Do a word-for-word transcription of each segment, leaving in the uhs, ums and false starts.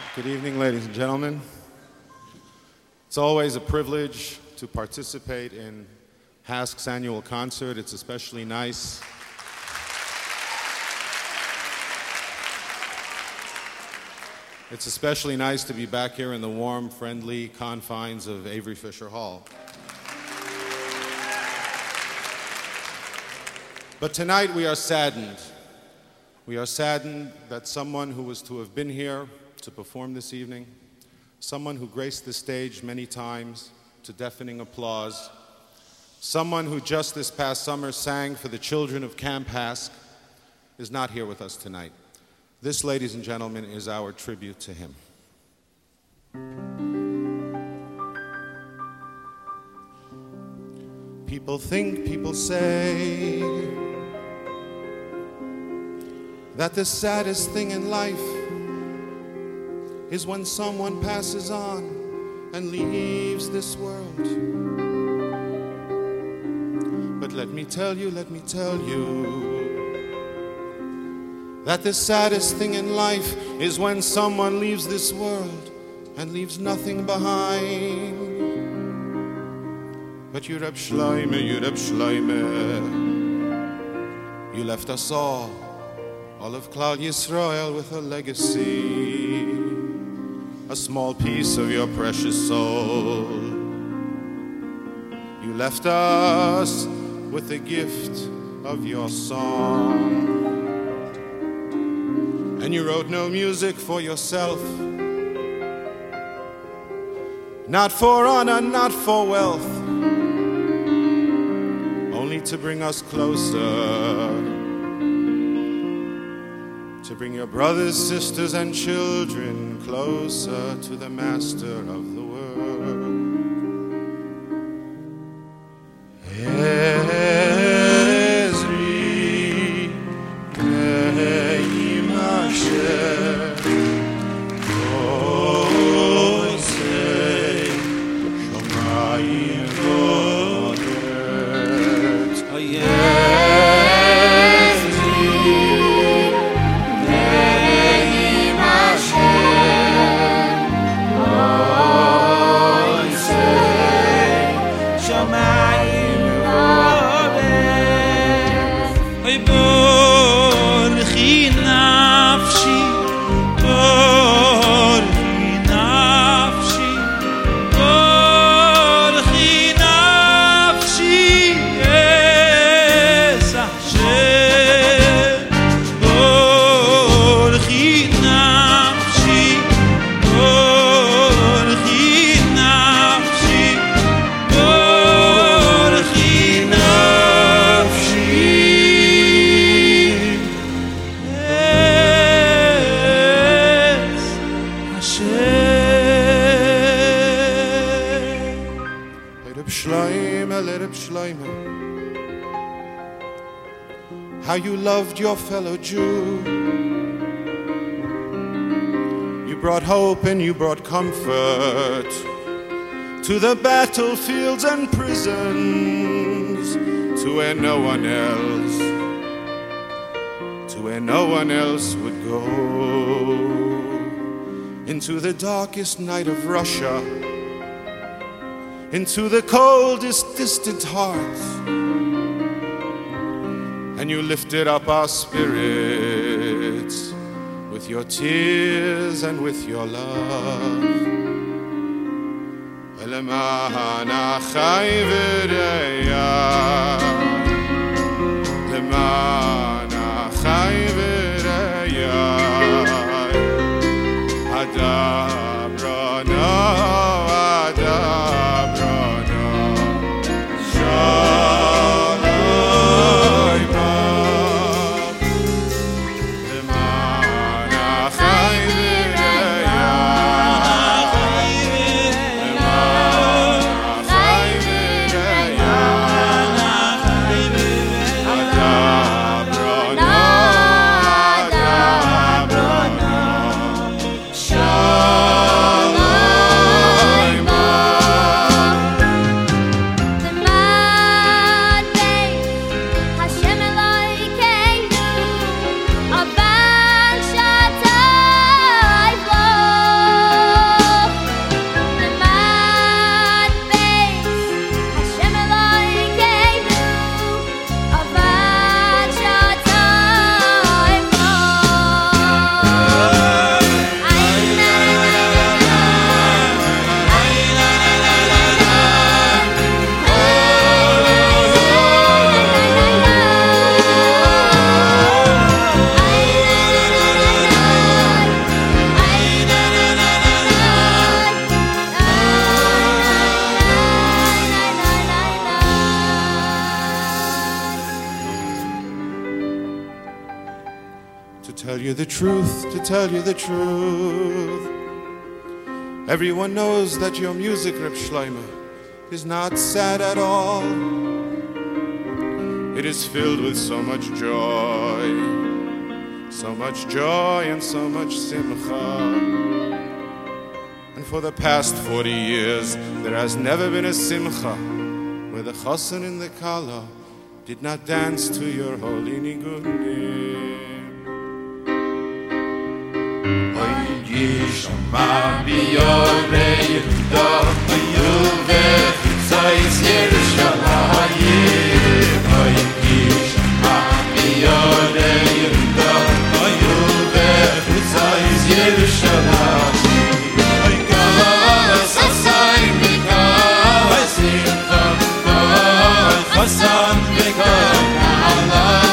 Good evening, ladies and gentlemen. It's always a privilege to participate in HASC's annual concert. It's especially nice It's especially nice to be back here in the warm, friendly confines of Avery Fisher Hall. But tonight we are saddened. We are saddened that someone who was to have been here to perform this evening, someone who graced the stage many times to deafening applause, someone who just this past summer sang for the children of Camp HASC, is not here with us tonight. This, ladies and gentlemen, is our tribute to him. People think, people say that the saddest thing in life is when someone passes on and leaves this world. But let me tell you, let me tell you that the saddest thing in life is when someone leaves this world and leaves nothing behind. But you Reb Shloime, you Reb Shloime, you left us all, all of Klal Yisrael, with a legacy, a small piece of your precious soul. You left us with the gift of your song. And you wrote no music for yourself, not for honor, not for wealth, only to bring us closer, to bring your brothers, sisters, and children closer to the master of the world. Ezri, Neim Asher, Osei, Shomayim Vodet, how you loved your fellow Jew. You brought hope and you brought comfort to the battlefields and prisons, to where no one else, to where no one else would go, into the darkest night of Russia, into the coldest distant hearts. And you lifted up our spirits with your tears and with your love. Lema'an achai v'reya, lema'an achai v'reya, adabrano, adabrano, shalom. Adabra the truth, to tell you the truth. Everyone knows that your music, Reb Shlomo, is not sad at all. It is filled with so much joy, so much joy and so much simcha. And for the past forty years, there has never been a simcha where the chassan and the kala did not dance to your holy nigunim. Shama biyore Yehuda Yuve Tzayis Yerushalayim Hayki Shama biyore Yehuda Yuve Tzayis Yerushalayim Hayka Sasai Mika Simcha Chasan Mika Allah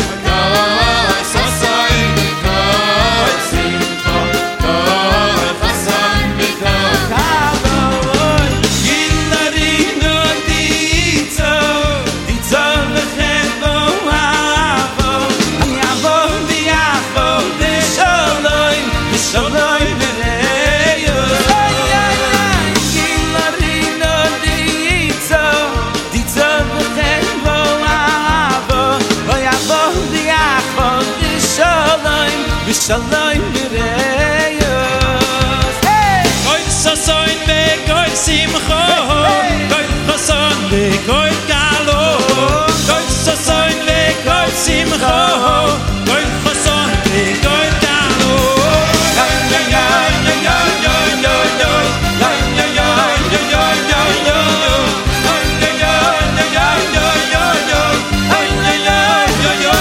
Shalom Mireyos. Hey! Koy sasoin ve koy simcho. Koy sasoin ve koy galo. Koy sasoin ve koy simcho. Koy sasoin ve koy galo. Ya ya ya ya ya ya ya ya. Ya ya ya ya ya ya ya. Ya ya ya ya ya ya ya. Ya ya ya ya ya.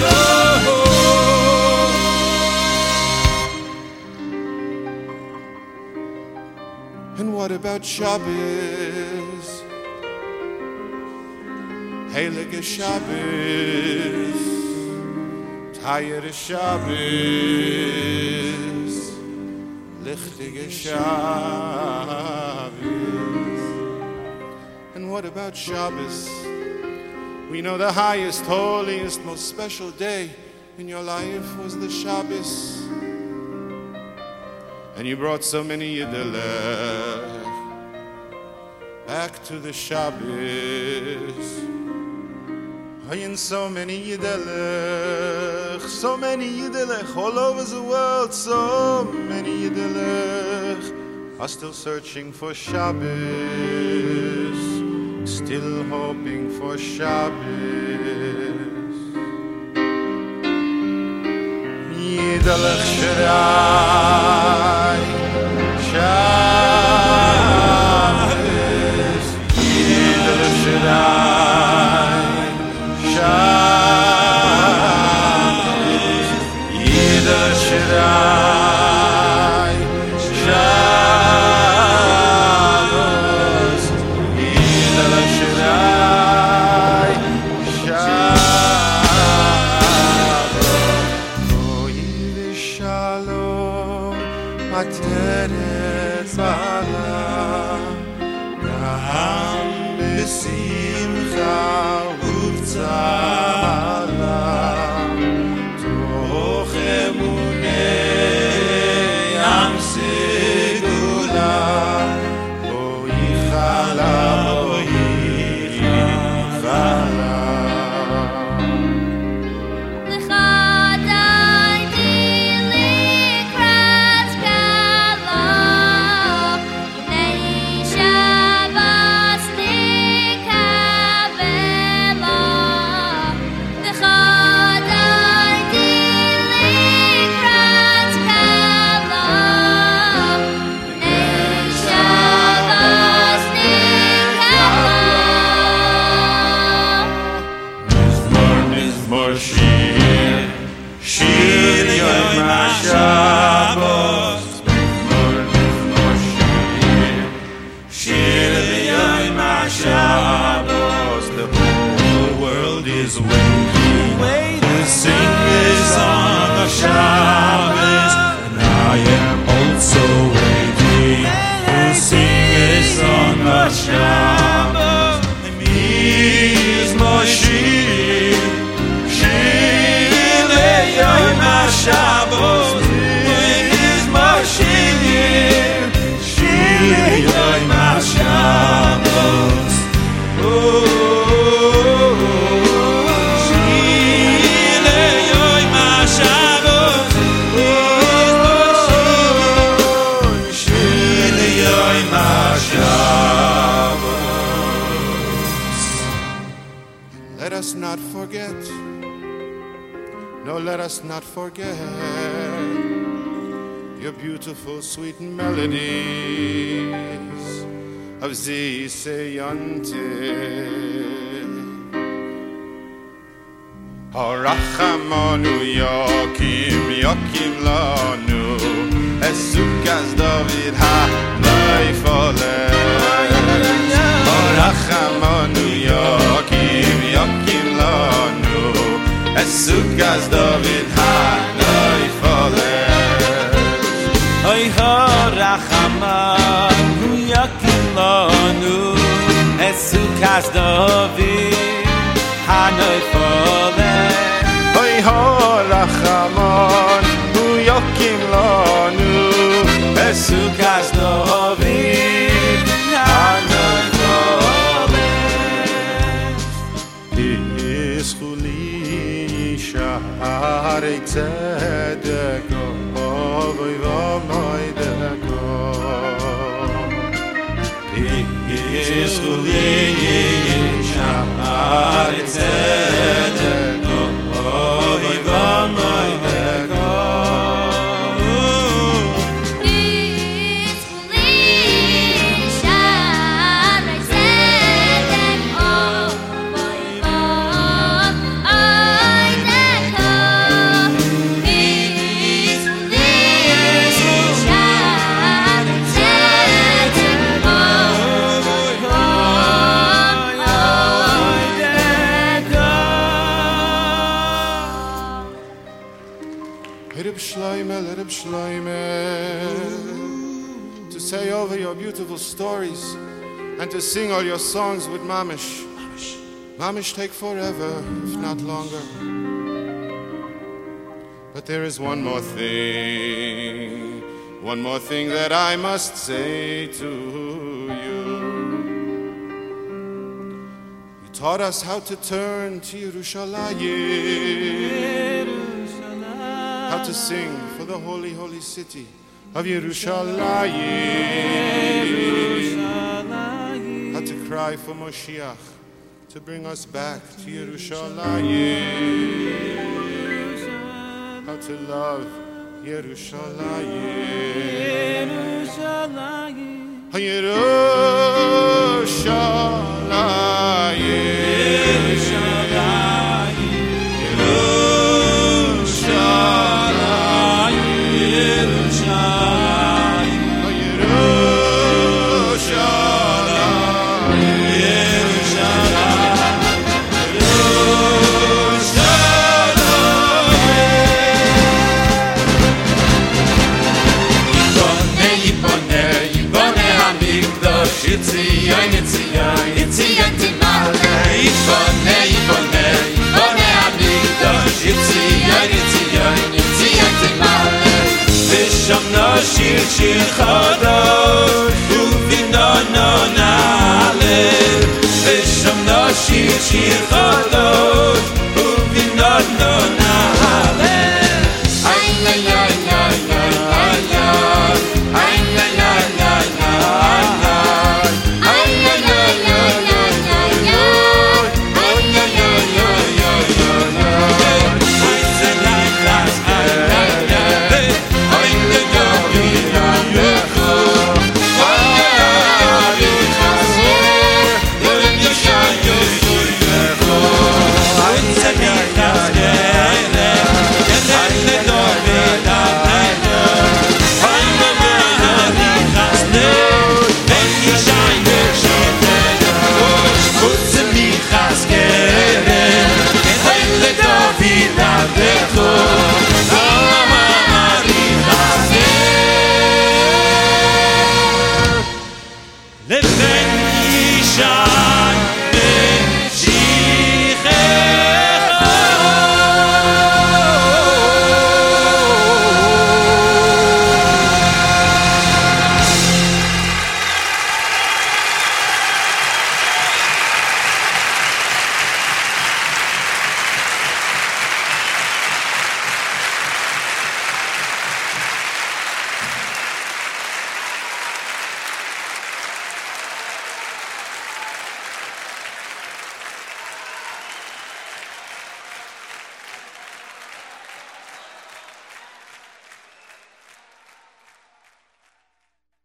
And what about Shabbos? Heilige Shabbos, Tired Shabbos, Lichtige Shabbos. And what about Shabbos? We know the highest, holiest, most special day in your life was the Shabbos. And you brought so many Yiddelech back to the Shabbos. And so many Yiddelech, so many Yiddelech all over the world, so many Yiddelech are still searching for Shabbos, still hoping for Shabbos. Yiddelech Shaddai, Shabbos, Yiddelech Shaddai, Shabbos, Yiddelech Shaddai, Shabbos, Yiddelech Shaddai, Shabbos. Ateret Bala Gaham Besimcha Uvtzala Toch Emunei Am Segula Bo Yichala Bo Yichala Shabbos. forget. No, let us not forget your beautiful, sweet melodies of Ziseyante. Harachamanu Yakim, Yakim Lanu, Esukas David Ha-Naifale. Harachamanu Yakim, Yakim Lanu, Esukas David Ha-Naifale. Oy harachamanu Yakim Lanu, Esukas David Ha-Naifale. Oy harachamanu Yakim Lanu, Esukas David Ha-Naifale. Ischuli Shaharei Tzedek Ovoy V'Moideko. Ischuli Shaharei Tzedek Ovoy V'Moideko. Rib Shloime, to say over your beautiful stories and to sing all your songs with Mamish. Mamish take forever, if not longer. But there is one more thing, one more thing that I must say to you. You taught us how to turn to Yerushalayim, how to sing for the holy, holy city of Yerushalayim, how to cry for Moshiach to bring us back to Yerushalayim, how to love Yerushalayim, Yerushalayim, Yitzion, Yitzion, Yitzion Timale. Yibone, Yibone, Yibone Hamikdash. Yitzion, Yitzion, Yitzion Timale. V'shamna shir shir chadar.